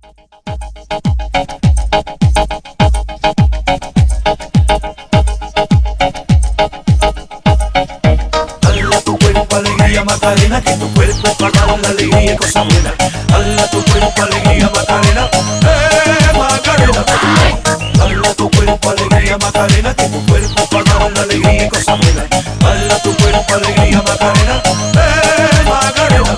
Dale tu cuerpo alegría Macarena, que tu cuerpo para dar la alegría y cosas buenas. Dale tu cuerpo alegría Macarena, Macarena. Dale tu cuerpo alegría Macarena, que tu cuerpo para dar la alegría y cosas buenas. Dale tu cuerpo alegría Macarena, Macarena.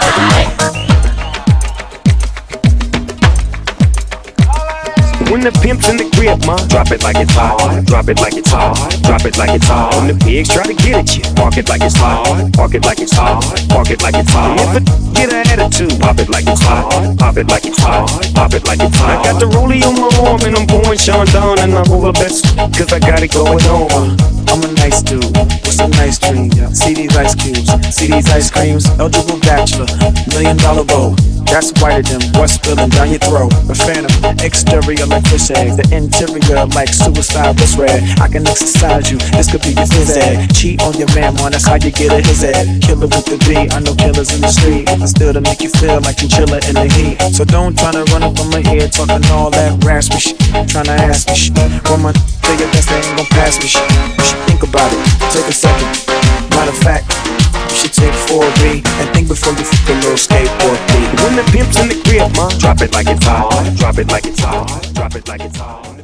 When the pimp's in the crib, ma, drop it like it's hot, drop it like it's hot, drop it like it's hot. When the pigs try to get at you, walk it like it's hot, walk it like it's hot, walk it like it's hot. If a get an attitude, pop it like it's hot, pop it like it's hot, pop it like it's hot. I got the rollie on my arm and I'm pouring Sean down and I'm over best, cause I got it going on. I'm a nice dude with some nice dreams. See these ice cubes, see these ice creams. Eligible bachelor, $1 million bow. That's whiter than what's spilling down your throat. A phantom, exterior like fish eggs, the interior like suicide was red. I can exercise you, this could be your phys ed. Cheat on your man, man, that's how you get a his ed. Killer with the B, I know killers in the street. I still to make you feel like you chiller in the heat. So don't tryna run up on my ear talking all that raspy shit. Tryna ask me shit. When my nigga best they ain't gon' pass me shit. You should think about it, take a second. Matter of fact, you should take 4B and think before you fuck a little skateboard beat. When the pimp's in the crib, ma, drop it like it's hot, drop it like it's hot, drop it like it's hot.